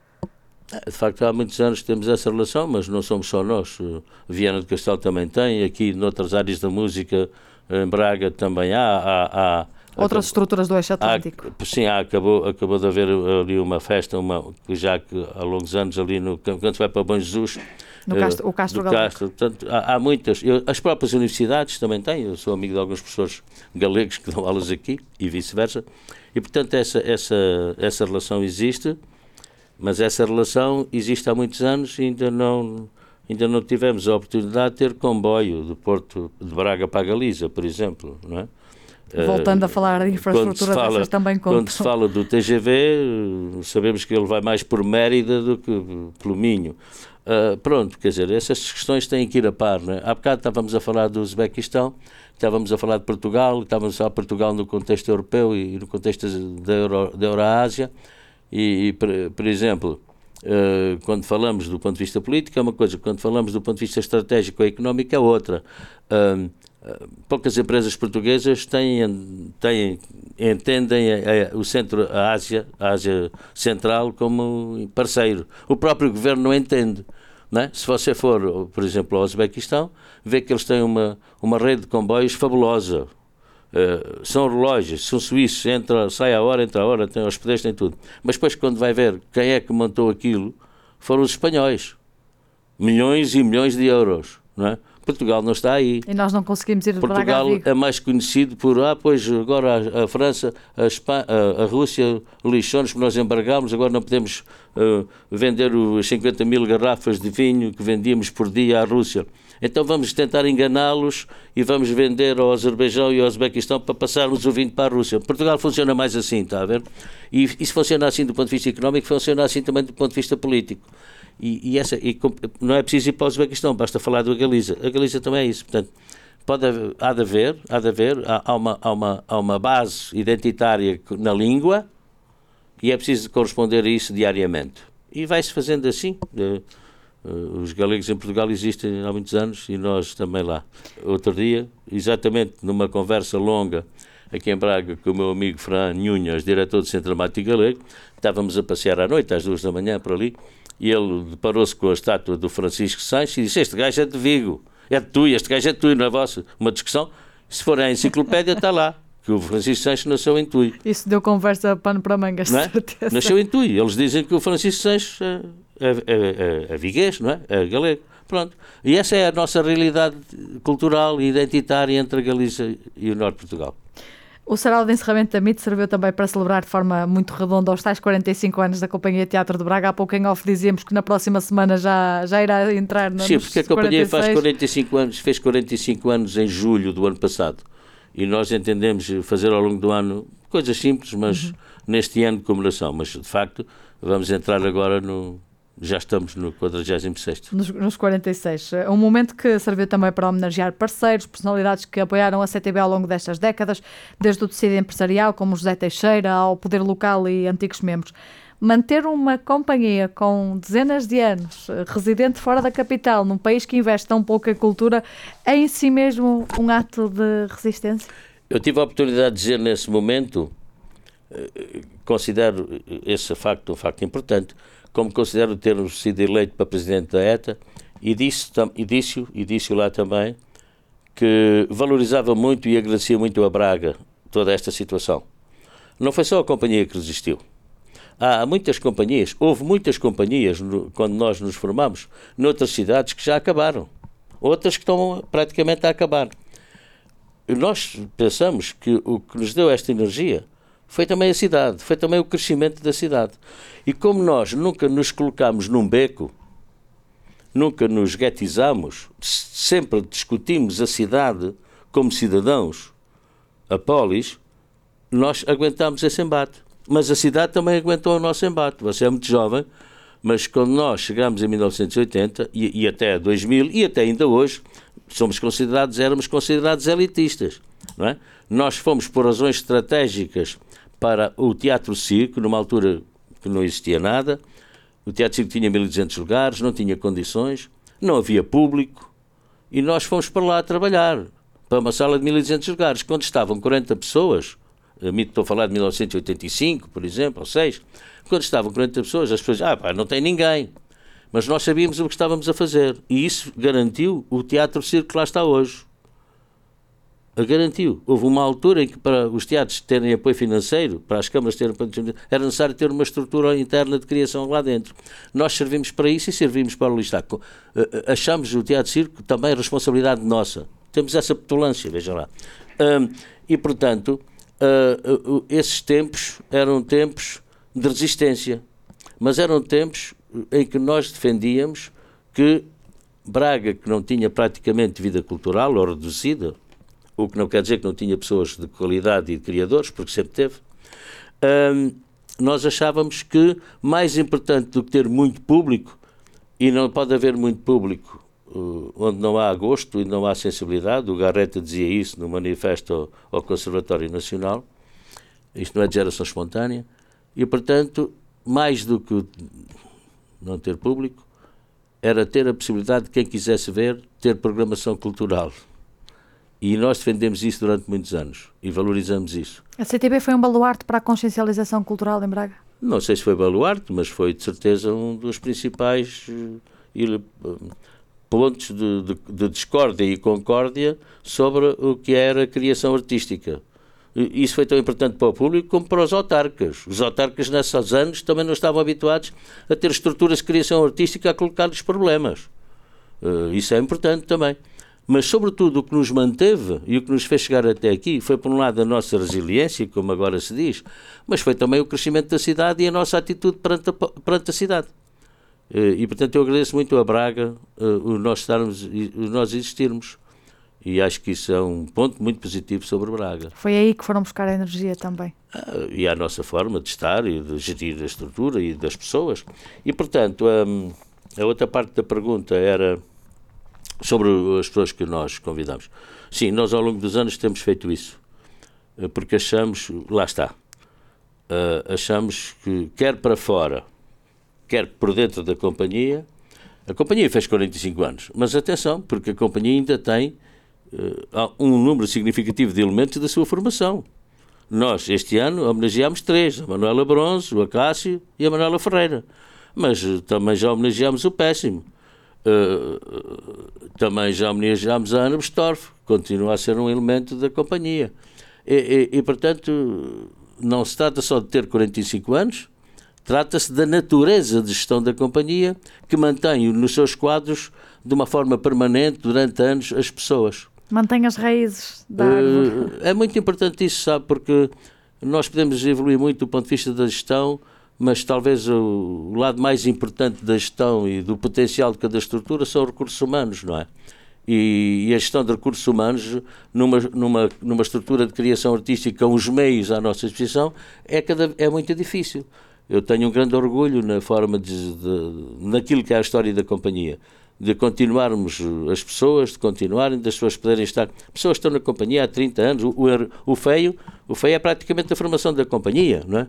De facto, há muitos anos que temos essa relação, mas não somos só nós. Viana do Castelo também tem, aqui noutras áreas da música, em Braga também há. há, há Outras há, estruturas do eixo atlântico. Há, sim, há, acabou, acabou de haver ali uma festa, uma, já que há longos anos ali, no, quando se vai para Bom Jesus, no Castro, uh, o Castro Galego. Castro, portanto, há, há muitas. Eu, as próprias universidades também têm, eu sou amigo de alguns professores galegos que dão aulas aqui e vice-versa, e portanto essa, essa, essa relação existe. Mas essa relação existe há muitos anos e ainda não, ainda não tivemos a oportunidade de ter comboio de Porto de Braga para a Galiza, por exemplo, não é? Voltando uh, a falar de infraestrutura, fala, vocês também contam. Quando se fala do T G V, sabemos que ele vai mais por Mérida do que pelo Minho. Uh, pronto, quer dizer, essas questões têm que ir a par, não é? Há bocado estávamos a falar do Uzbequistão, estávamos a falar de Portugal, estávamos a falar de Portugal no contexto europeu e no contexto da, Euro, da Euroásia. E, e por, por exemplo, uh, quando falamos do ponto de vista político é uma coisa, quando falamos do ponto de vista estratégico e económico é outra. Uh, uh, poucas empresas portuguesas têm, têm, entendem a, a, o centro, a Ásia, a Ásia Central como parceiro. O próprio governo não entende. Não é? Se você for, por exemplo, ao Uzbequistão, vê que eles têm uma, uma rede de comboios fabulosa. Uh, são relógios, são suíços, entra, sai a hora, entra a hora, tem hospedeiros, tem tudo. Mas depois, quando vai ver quem é que montou aquilo, foram os espanhóis. Milhões e milhões de euros, não é? Portugal não está aí. E nós não conseguimos ir de Braga a Portugal Vigo. é mais conhecido por, ah, pois agora a, a França, a, Espanha, a, a Rússia lixou-nos que nós embargámos, agora não podemos uh, vender os cinquenta mil garrafas de vinho que vendíamos por dia à Rússia. Então vamos tentar enganá-los e vamos vender ao Azerbaijão e ao Uzbequistão para passarmos o vinho para a Rússia. Portugal funciona mais assim, está a ver? E isso funciona assim do ponto de vista económico, funciona assim também do ponto de vista político. E, e, essa, e não é preciso ir para o Uzbequistão, basta falar da Galiza. A Galiza também é isso. Portanto, pode haver, há de haver, há, de haver há, há, uma, há, uma, há uma base identitária na língua e é preciso corresponder a isso diariamente. E vai-se fazendo assim. Uh, os galegos em Portugal existem há muitos anos e nós também lá. Outro dia, exatamente numa conversa longa aqui em Braga com o meu amigo Fran Nhunhas, diretor do Centro Dramático Galego, estávamos a passear à noite, às duas da manhã, por ali, e ele deparou-se com a estátua do Francisco Sanches e disse: este gajo é de Vigo, é de tu, este gajo é de tu, não é vosso? Uma discussão, se for a enciclopédia está lá, que o Francisco Sanches nasceu em Tui. Isso deu conversa pano para mangas, não é? certeza. Nasceu em Tui, eles dizem que o Francisco Sanches é, é, é, é, é viguês, não é? É galego. Pronto. E essa é a nossa realidade cultural e identitária entre a Galiza e o Norte de Portugal. O sarau de encerramento da M I T serviu também para celebrar de forma muito redonda os tais quarenta e cinco anos da Companhia Teatro de Braga. Há pouco em off dizíamos que na próxima semana já, já irá entrar nos Sim, porque a Companhia faz quarenta e cinco anos, fez quarenta e cinco anos em julho do ano passado. E nós entendemos fazer ao longo do ano coisas simples, mas uhum. neste ano de comemoração. Mas, de facto, vamos entrar agora no... Já estamos no quadragésimo sexto. Nos, nos quarenta e seis. Um momento que serviu também para homenagear parceiros, personalidades que apoiaram a C T B ao longo destas décadas, desde o tecido empresarial, como José Teixeira, ao poder local e antigos membros. manter uma companhia com dezenas de anos, residente fora da capital, num país que investe tão pouco em cultura, é em si mesmo um ato de resistência? Eu tive a oportunidade de dizer nesse momento, considero esse facto um facto importante, como considero ter sido eleito para presidente da ETA, e disse, e disse, e disse lá também que valorizava muito e agradecia muito a Braga toda esta situação. Não foi só a companhia que resistiu. Há muitas companhias, houve muitas companhias no, quando nós nos formamos, noutras cidades que já acabaram. Outras que estão praticamente a acabar. E nós pensamos que o que nos deu esta energia foi também a cidade, foi também o crescimento da cidade. E como nós nunca nos colocámos num beco, nunca nos guetizamos, sempre discutimos a cidade como cidadãos, a polis, nós aguentámos esse embate. Mas a cidade também aguentou o nosso embate. Você é muito jovem, mas quando nós chegámos em mil novecentos e oitenta e, e até dois mil, e até ainda hoje, somos considerados, éramos considerados elitistas, não é? Nós fomos por razões estratégicas para o Teatro Circo, numa altura que não existia nada. O Teatro Circo tinha mil e duzentos lugares, não tinha condições, não havia público, e nós fomos para lá a trabalhar, para uma sala de mil e duzentos lugares, quando estavam quarenta pessoas, estou a falar de mil novecentos e oitenta e cinco, por exemplo, ou seis, quando estavam quarenta pessoas, as pessoas, ah pá, não tem ninguém. Mas nós sabíamos o que estávamos a fazer, e isso garantiu o Teatro Circo que lá está hoje. A garantiu. Houve uma altura em que para os teatros terem apoio financeiro, para as câmaras terem apoio financeiro, era necessário ter uma estrutura interna de criação lá dentro. Nós servimos para isso e servimos para o Listaco. Achamos o Teatro Circo também responsabilidade nossa. Temos essa petulância, veja lá. Um, e, portanto, uh, uh, esses tempos eram tempos de resistência, mas eram tempos em que nós defendíamos que Braga, que não tinha praticamente vida cultural ou reduzida, o que não quer dizer que não tinha pessoas de qualidade e de criadores, porque sempre teve, um, nós achávamos que mais importante do que ter muito público, e não pode haver muito público uh, onde não há gosto e não há sensibilidade, o Garreta dizia isso no manifesto ao, ao Conservatório Nacional, isto não é de geração espontânea, e portanto, mais do que não ter público, era ter a possibilidade de quem quisesse ver, ter programação cultural. E nós defendemos isso durante muitos anos e valorizamos isso. A C T B foi um baluarte para a consciencialização cultural em Braga? Não sei se foi baluarte, mas foi de certeza um dos principais uh, pontos de, de, de discórdia e concórdia sobre o que era a criação artística. E isso foi tão importante para o público como para os autarcas. Os autarcas nesses anos também não estavam habituados a ter estruturas de criação artística a colocar-lhes problemas. Uh, isso é importante também. Mas, sobretudo, o que nos manteve e o que nos fez chegar até aqui foi, por um lado, a nossa resiliência, como agora se diz, mas foi também o crescimento da cidade e a nossa atitude perante a, perante a cidade. E, portanto, eu agradeço muito a Braga o nós, estarmos, o nós existirmos. E acho que isso é um ponto muito positivo sobre Braga. Foi aí que foram buscar a energia também. Ah, e a nossa forma de estar e de gerir a estrutura e das pessoas. E, portanto, a, a outra parte da pergunta era sobre as pessoas que nós convidamos. Sim, nós ao longo dos anos temos feito isso, porque achamos, lá está, uh, achamos que quer para fora, quer por dentro da companhia, a companhia fez quarenta e cinco anos, mas atenção, porque a companhia ainda tem uh, um número significativo de elementos da sua formação. Nós, este ano, homenageámos três, a Manuela Bronze, o Acácio e a Manuela Ferreira, mas uh, também já homenageámos o Péssimo. Uh, também já homenageámos a Ana Bestorff, continua a ser um elemento da companhia. E, e, e, portanto, não se trata só de ter quarenta e cinco anos, trata-se da natureza de gestão da companhia que mantém nos seus quadros, de uma forma permanente, durante anos, as pessoas. Mantém as raízes da árvore. Uh, é muito importante isso, sabe, porque nós podemos evoluir muito do ponto de vista da gestão, mas talvez o, o lado mais importante da gestão e do potencial de cada estrutura são os recursos humanos, não é? E, e a gestão de recursos humanos numa, numa, numa estrutura de criação artística com os meios à nossa disposição é, cada, é muito difícil. Eu tenho um grande orgulho na forma de, de, naquilo que é a história da companhia, de continuarmos as pessoas, de continuarem, das pessoas poderem estar. Pessoas que estão na companhia há trinta anos, o, o, o feio, o feio é praticamente a formação da companhia, não é?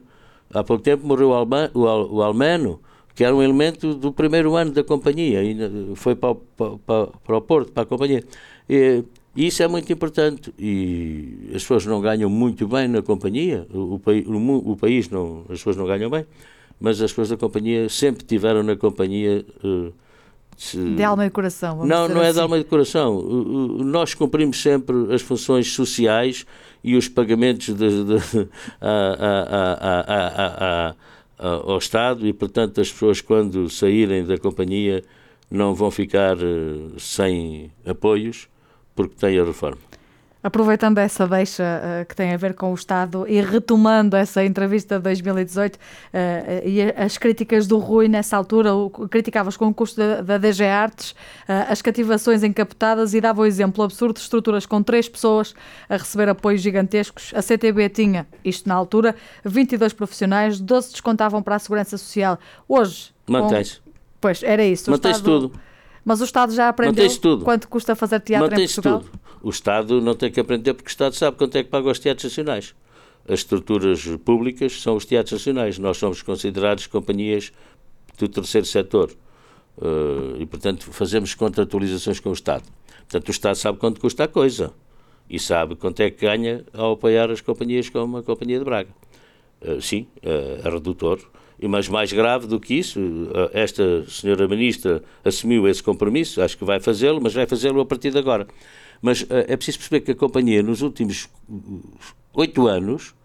há pouco tempo morreu o, Alma, o, Al, o Almeno, que era um elemento do primeiro ano da companhia, e foi para o, para, para o Porto, para a companhia. E, e isso é muito importante, e as pessoas não ganham muito bem na companhia, o, o, o, o país, não, as pessoas não ganham bem, mas as pessoas da companhia sempre tiveram na companhia... Uh, se... De alma e coração. Vamos não, dizer não é assim. de alma e de coração. Uh, uh, nós cumprimos sempre as funções sociais e os pagamentos de, de, a, a, a, a, a, a, ao Estado, e, portanto, as pessoas, quando saírem da companhia, não vão ficar uh, sem apoios, porque tem a reforma. Aproveitando essa deixa uh, que tem a ver com o Estado e retomando essa entrevista de dois mil e dezoito uh, e as críticas do Rui nessa altura, o, criticavas com o custo da, da D G Artes, uh, as cativações encapotadas, e dava o exemplo absurdo de estruturas com três pessoas a receber apoios gigantescos. A C T B tinha, isto na altura, vinte e dois profissionais, doze descontavam para a Segurança Social. Hoje... Mantém-se. Com... Pois, era isso. Mantém-se Estado... tudo. Mas o Estado já aprendeu quanto custa fazer teatro em Portugal? Tudo. O Estado não tem que aprender, porque o Estado sabe quanto é que paga os teatros nacionais. As estruturas públicas são os teatros nacionais. Nós somos considerados companhias do terceiro setor. Uh, e, portanto, fazemos contratualizações com o Estado. Portanto, o Estado sabe quanto custa a coisa. E sabe quanto é que ganha ao apoiar as companhias como a Companhia de Braga. Uh, sim, uh, é redutor. Mas mais grave do que isso, esta senhora Ministra assumiu esse compromisso, acho que vai fazê-lo, mas vai fazê-lo a partir de agora. Mas é preciso perceber que a companhia, nos últimos oito anos,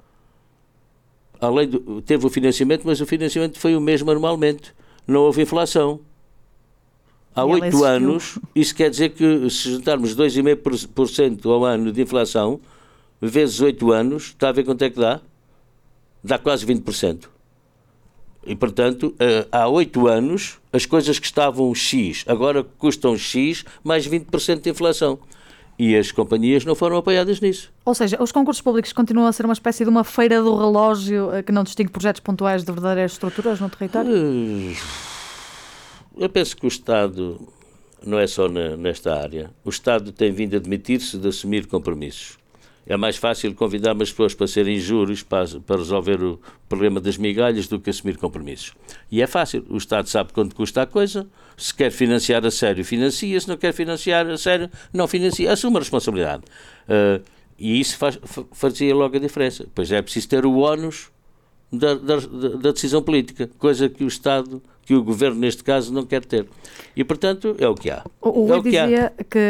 além do, teve o financiamento, mas o financiamento foi o mesmo anualmente. Não houve inflação. Há oito anos, isso quer dizer que se juntarmos dois vírgula cinco por cento ao ano de inflação, vezes oito anos, está a ver quanto é que dá? Dá quase vinte por cento. E, portanto, há oito anos, as coisas que estavam X, agora custam X, mais vinte por cento de inflação. E as companhias não foram apoiadas nisso. Ou seja, os concursos públicos continuam a ser uma espécie de uma feira do relógio que não distingue projetos pontuais de verdadeiras estruturas no território? Eu penso que o Estado não é só na, nesta área. O Estado tem vindo a admitir-se de assumir compromissos. É mais fácil convidar as pessoas para serem juros, para, para resolver o problema das migalhas, do que assumir compromissos. E é fácil. O Estado sabe quanto custa a coisa. Se quer financiar a sério, financia. Se não quer financiar a sério, não financia. Assume a responsabilidade. Uh, e isso faz, fazia logo a diferença. Pois é preciso ter o ónus da, da, da decisão política, coisa que o Estado, que o Governo, neste caso, não quer ter. E, portanto, é o que há. O Rui é o que dizia há. que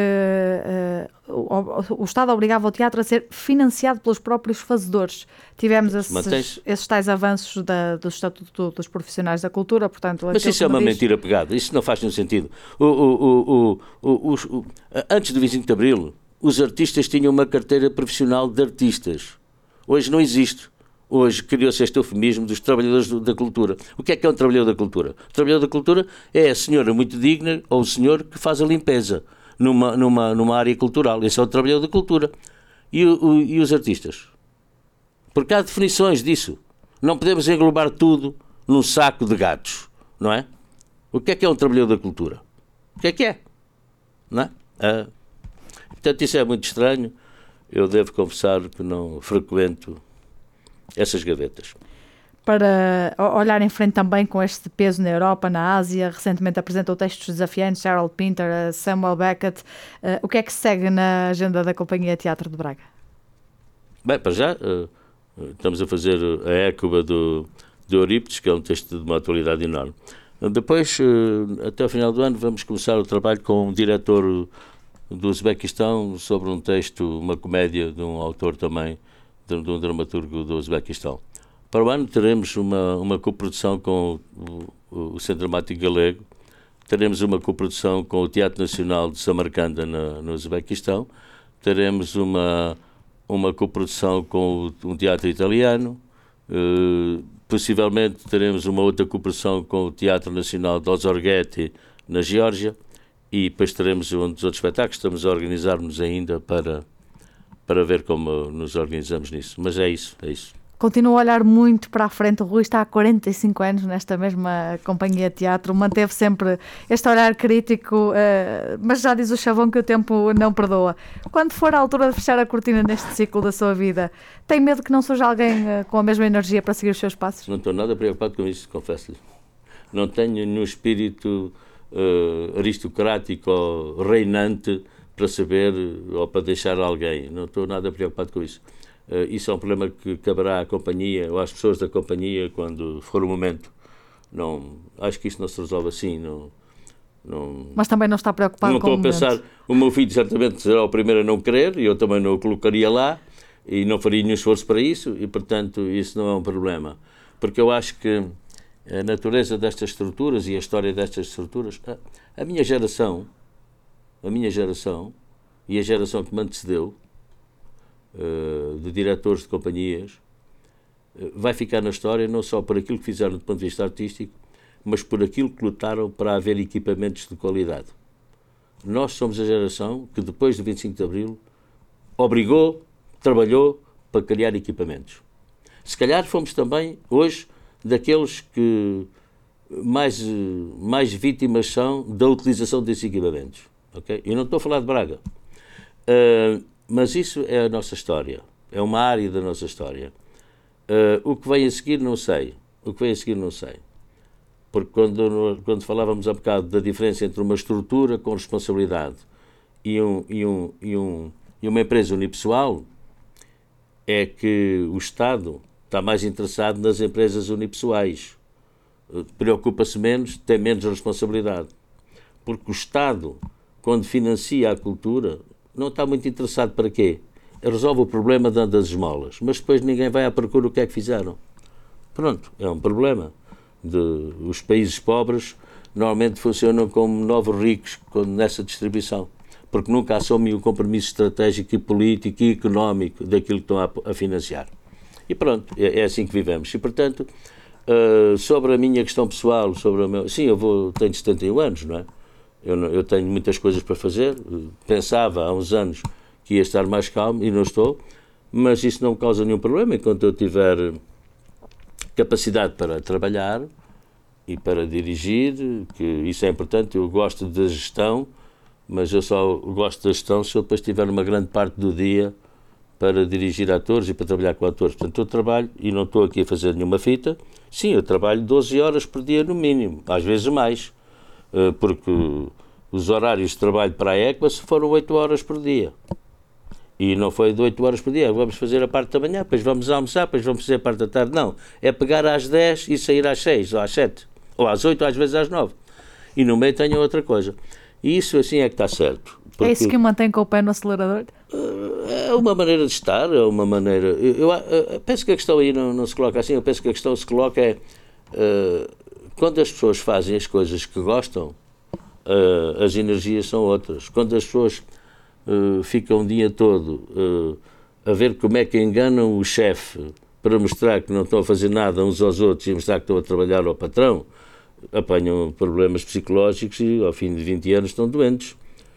uh, o, o Estado obrigava o teatro a ser financiado pelos próprios fazedores. Tivemos esses, esses tais avanços da, do Estatuto dos Profissionais da Cultura, portanto... Mas isso é uma diz... mentira pegada. Isso não faz nenhum sentido. O, o, o, o, o, o, antes do vinte e cinco de Abril, os artistas tinham uma carteira profissional de artistas. Hoje não existe. Hoje criou-se este eufemismo dos trabalhadores da cultura. O que é que é um trabalhador da cultura? O trabalhador da cultura é a senhora muito digna ou o senhor que faz a limpeza numa, numa, numa área cultural. Esse é o trabalhador da cultura. E, o, e os artistas? Porque há definições disso. Não podemos englobar tudo num saco de gatos, não é? O que é que é um trabalhador da cultura? O que é que é? Não é? Ah, portanto, isso é muito estranho. Eu devo confessar que não frequento essas gavetas. Para olhar em frente também com este peso na Europa, na Ásia, recentemente apresentou textos desafiantes, Harold Pinter, Samuel Beckett. Uh, o que é que segue na agenda da Companhia Teatro de Braga? Bem, para já, uh, estamos a fazer a Écuba do, do Eurípides, que é um texto de uma atualidade enorme. Depois, uh, até o final do ano, vamos começar o trabalho com um diretor do Uzbequistão sobre um texto, uma comédia de um autor também, de, de um dramaturgo do Uzbequistão. Para o ano teremos uma, uma coprodução com o, o, o Centro Dramático Galego, teremos uma coprodução com o Teatro Nacional de Samarcanda na, no Uzbequistão, teremos uma, uma coprodução com o, um teatro italiano, uh, possivelmente teremos uma outra coprodução com o Teatro Nacional de Ozorgeti na Geórgia, e depois teremos um dos outros espetáculos. Estamos a organizar-nos ainda para, para ver como nos organizamos nisso. Mas é isso, é isso. Continuo a olhar muito para a frente. O Rui está há quarenta e cinco anos nesta mesma companhia de teatro, manteve sempre este olhar crítico, uh, mas já diz o chavão que o tempo não perdoa. Quando for a altura de fechar a cortina neste ciclo da sua vida, tem medo que não surja alguém uh, com a mesma energia para seguir os seus passos? Não estou nada preocupado com isso, confesso-lhe. Não tenho nenhum espírito uh, aristocrático ou reinante para saber ou para deixar alguém. Não estou nada preocupado com isso. Uh, isso é um problema que caberá à companhia ou às pessoas da companhia quando for o momento. Não, acho que isso não se resolve assim. Não, não, Mas também não está preocupado não com o Não estou a pensar, o meu filho certamente será o primeiro a não querer, e eu também não o colocaria lá, e não faria nenhum esforço para isso, e portanto isso não é um problema. Porque eu acho que a natureza destas estruturas e a história destas estruturas, a, a minha geração, a minha geração e a geração que me antecedeu, uh, de diretores de companhias, uh, vai ficar na história não só por aquilo que fizeram do ponto de vista artístico, mas por aquilo que lutaram para haver equipamentos de qualidade. Nós somos a geração que depois do vinte e cinco de Abril obrigou, trabalhou para criar equipamentos. Se calhar fomos também, hoje, daqueles que mais, mais vítimas são da utilização desses equipamentos. Okay? Eu não estou a falar de Braga, uh, mas isso é a nossa história, é uma área da nossa história. Uh, o que vem a seguir não sei, o que vem a seguir não sei, porque quando, quando falávamos há bocado da diferença entre uma estrutura com responsabilidade e, um, e, um, e, um, e uma empresa unipessoal, é que o Estado está mais interessado nas empresas unipessoais, preocupa-se menos, tem menos responsabilidade, porque o Estado, quando financia a cultura, não está muito interessado para quê? Resolve o problema dando as esmolas, mas depois ninguém vai à procura o que é que fizeram. Pronto, é um problema. De, os países pobres normalmente funcionam como novos ricos quando, nessa distribuição, porque nunca assumem o compromisso estratégico e político e económico daquilo que estão a, a financiar. E pronto, é, é assim que vivemos. E, portanto, uh, sobre a minha questão pessoal, sobre o meu... Sim, eu vou, tenho setenta e um anos, não é? Eu, não, eu tenho muitas coisas para fazer. Pensava há uns anos que ia estar mais calmo e não estou, mas isso não me causa nenhum problema enquanto eu tiver capacidade para trabalhar e para dirigir, que isso é importante. Eu gosto da gestão, mas eu só gosto da gestão se eu depois tiver uma grande parte do dia para dirigir atores e para trabalhar com atores. Portanto, eu trabalho, e não estou aqui a fazer nenhuma fita, sim, eu trabalho doze horas por dia no mínimo, às vezes mais, porque os horários de trabalho para a ECBA foram oito horas por dia. E não foi de oito horas por dia, vamos fazer a parte da manhã, depois vamos almoçar, depois vamos fazer a parte da tarde. Não, é pegar às dez e sair às seis, ou às sete, ou às oito, ou às vezes às nove. E no meio tenho outra coisa. E isso assim é que está certo. É isso que o mantém com o pé no acelerador? É uma maneira de estar, é uma maneira... Eu, eu, eu penso que a questão aí não, não se coloca assim, eu penso que a questão se coloca é... Uh, quando as pessoas fazem as coisas que gostam, uh, as energias são outras. Quando as pessoas uh, ficam o dia todo uh, a ver como é que enganam o chefe para mostrar que não estão a fazer nada uns aos outros e mostrar que estão a trabalhar ao patrão, apanham problemas psicológicos e ao fim de vinte anos estão doentes.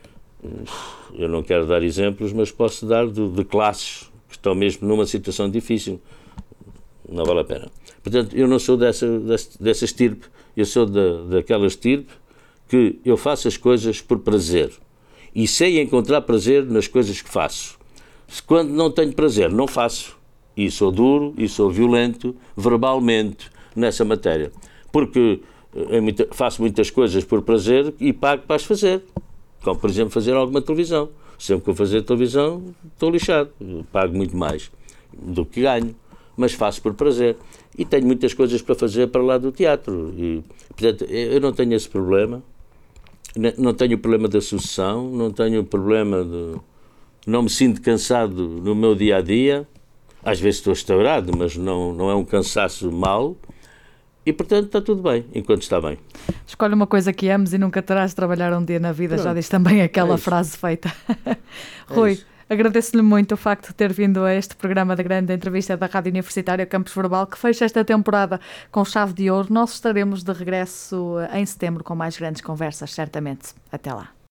Eu não quero dar exemplos, mas posso dar de, de classes que estão mesmo numa situação difícil. Não vale a pena. Portanto, eu não sou dessa, dessa, dessa estirpe, eu sou da, daquela estirpe que eu faço as coisas por prazer e sei encontrar prazer nas coisas que faço. Se quando não tenho prazer, não faço. E sou duro, e sou violento, verbalmente, nessa matéria. Porque é muita, faço muitas coisas por prazer e pago para as fazer. Como, por exemplo, fazer alguma televisão. Sempre que eu fazer televisão, estou lixado. Pago muito mais do que ganho, mas faço por prazer. E tenho muitas coisas para fazer para lá do teatro. E, portanto, eu não tenho esse problema. Não tenho o problema da sucessão, não tenho o problema de... Não me sinto cansado no meu dia-a-dia. Às vezes estou estourado, mas não, não é um cansaço mau. E, portanto, está tudo bem, enquanto está bem. Escolhe uma coisa que ames e nunca terás de trabalhar um dia na vida. Pronto. Já diz também aquela é frase feita. É Rui, agradeço-lhe muito o facto de ter vindo a este programa da grande entrevista da Rádio Universitária Campus Verbal, que fecha esta temporada com chave de ouro. Nós estaremos de regresso em setembro com mais grandes conversas, certamente. Até lá.